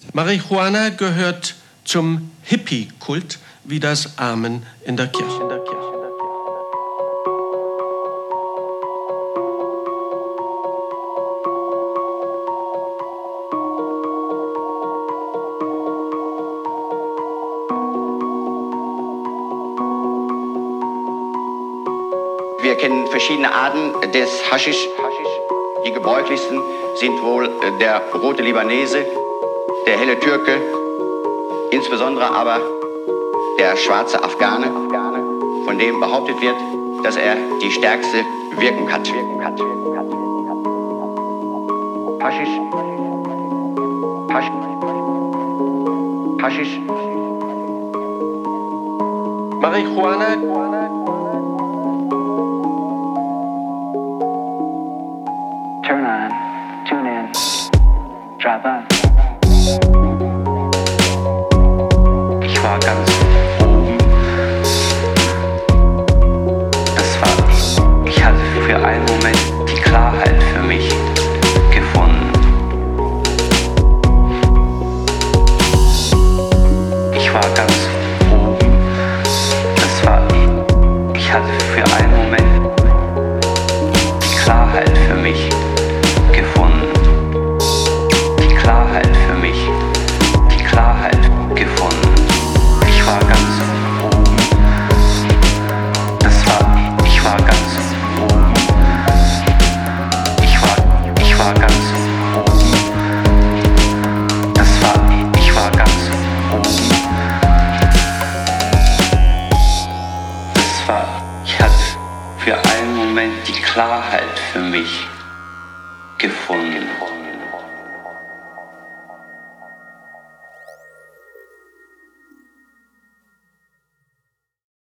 Marihuana gehört zum Hippie-Kult wie das Amen in der Kirche. Wir kennen verschiedene Arten des Haschisch. Die gebräuchlichsten sind wohl der rote Libanese, der helle Türke, insbesondere aber der schwarze Afghane, von dem behauptet wird, dass er die stärkste Wirkung hat. Haschisch. Marihuana